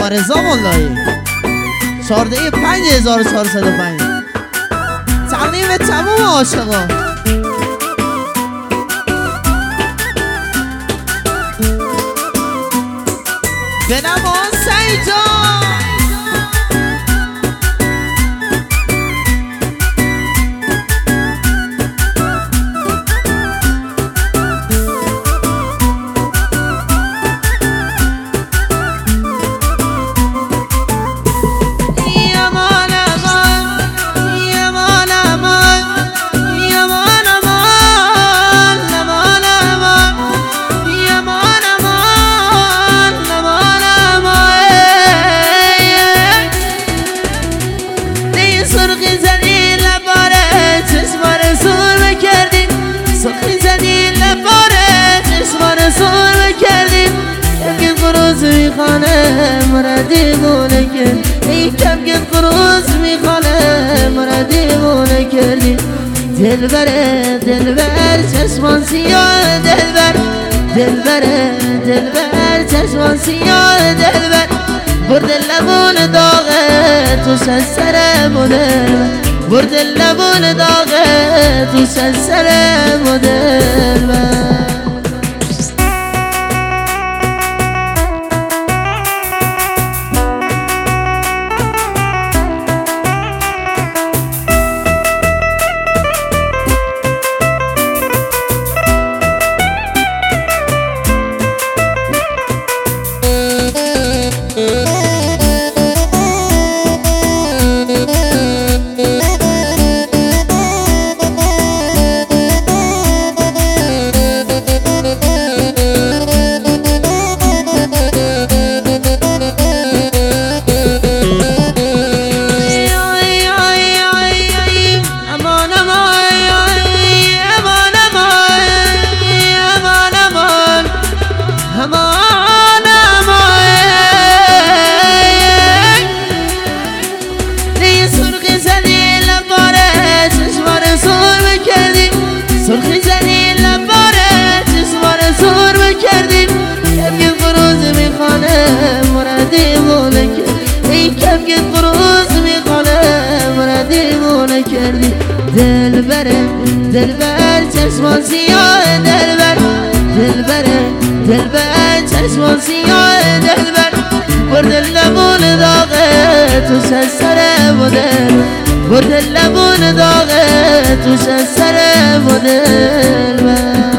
مبارزا والله 145405 تقدیم تمام عاشقا بنما سعید جان سخی زدی لباره چشمان سور کردی کمگین قروز میخانه مردی گونه کرد ای کمگین قروز میخانه مردی گونه کردی دلبره دلبر چشمان سیاه دلبر دلبره دلبر چشمان سیاه دلبر برد لبون داغه تو سر مدل برد لبون داغه تو سر مدل سرخی زنی لباره چشمان سور بکردی کمگین قروز میخانه مردی مونه کردی ای کمگین قروز میخانه مردی مونه کردی دلبره دلبر چشمان سیاه دلبر دلبره دلبر چشمان سیاه دلبر برد لبون داغه تو سر مدل برد لبون داغه تو سر مدل